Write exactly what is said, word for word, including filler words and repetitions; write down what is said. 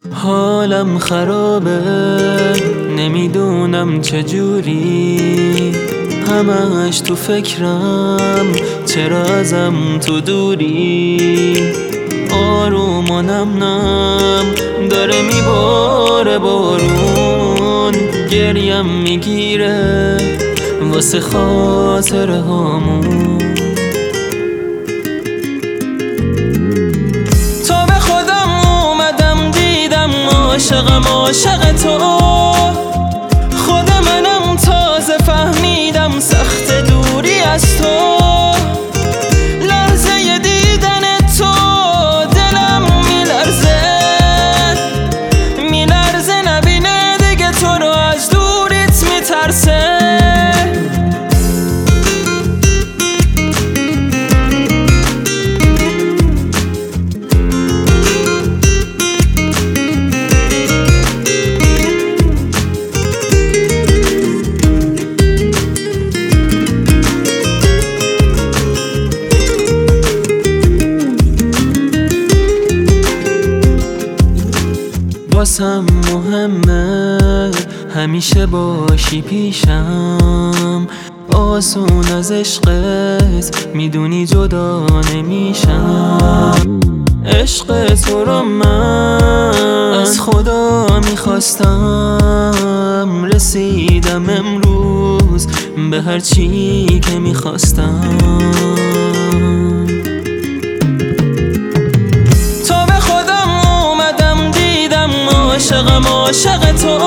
حالم خرابه، نمیدونم چجوری، همش تو فکرم، چرا ازم تو دوری. آروم و نم نم داره میباره بارون، گریم میگیره واسه خاطره هامون. تا به خودم اومدم دیدم عاشقم عاشق تو، خود منم تازه فهمیدم سخت دوری از تو. لحظه دیدن تو دلم میلرزه میلرزه، نبینه دیگه تو رو از دوریت میترسه. واسم مهمه همیشه باشی پیشم، آسون از عشقت میدونی جدا نمیشم. عشق تو رو من از خدا میخواستم، رسیدم امروز به هر چی که میخواستم. عاشقم عاشق تو،